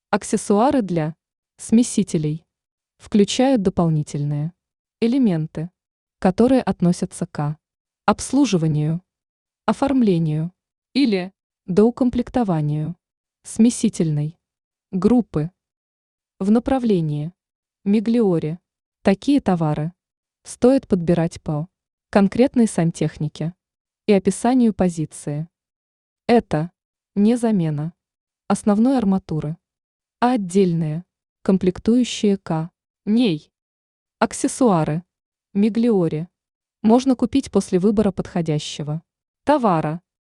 Аксессуары для смесителей включают дополнительные элементы, которые относятся к обслуживанию, оформлению или доукомплектованию смесительной группы в направлении Миглиори. Такие товары стоит подбирать по конкретной сантехнике и описанию позиции. Это не замена основной арматуры, а отдельные комплектующие к ней. Аксессуары Миглиори можно купить после выбора подходящего товара